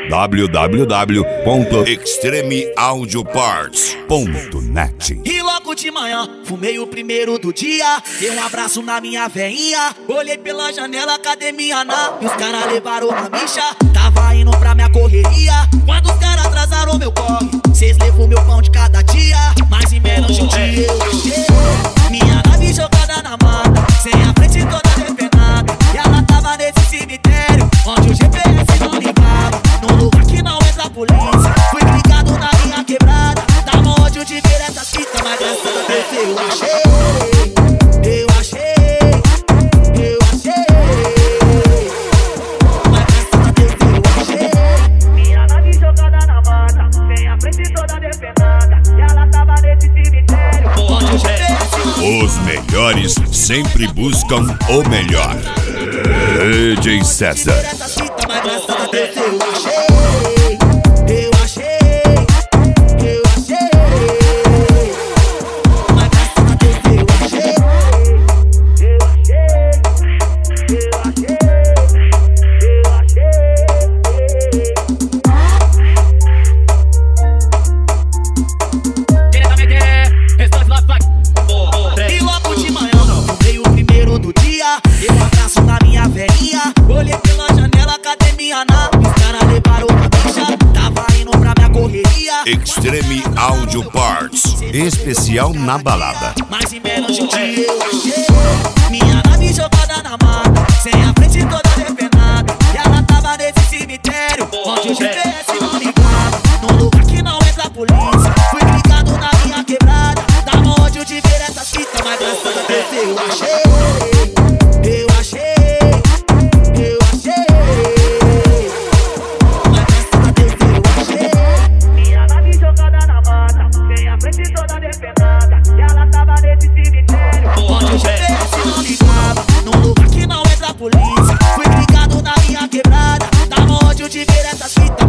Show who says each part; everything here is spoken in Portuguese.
Speaker 1: www.extremeaudioparts.net.
Speaker 2: E logo de manhã, fumei o primeiro do dia. Dei um abraço na minha veinha. Olhei pela janela, academia e os caras levaram a micha. Tava indo pra minha correria quando os caras atrasaram meu corre. Cês levou meu pão de cada dia, mas em menos de um dia eu achei minha nave jogada na mata, sem a frente toda depenada. E ela tava nesse cemitério onde o GPS não ligava, num lugar que não entra a polícia. Fui ligado na linha quebrada, dava ódio de ver essas fitas, mas graças a Deus eu achei. Eu achei. Eu achei. Mas graças a Deus eu achei minha nave jogada na mata, sem a frente toda depenada. E ela tava nesse cemitério onde o GPS não ligava.
Speaker 1: Os melhores sempre buscam o melhor. DJ César.
Speaker 2: Mas graças a Deus eu achei. Eu achei. Eu achei. Mas graças a Deus eu achei. Eu achei. Eu achei. Eu achei. E logo de manhã, fumei o primeiro do dia. Dei um abraço na minha veinha. Olhei pela janela, academia os caras levaram a bicha. Tava indo pra minha correria.
Speaker 1: Extreme Audio Parts, especial na balada.
Speaker 2: Mas em menos de um dia eu achei minha nave jogada na mata, sem a frente toda depenada. E ela tava nesse cemitério onde o GPS não ligava, num lugar que não entra a polícia. Fui ligado na linha quebrada, dava ódio de ver essas fitas, mas graças a Deus eu achei. Eu achei. Eu achei. Mas graças a Deus eu achei minha nave jogada na mata, sem a frente toda depenada. E ela tava nesse cemitério onde o GPS não ligava, num lugar que não entra a polícia. Fui ligado na linha quebrada, dava ódio de ver essas fitas.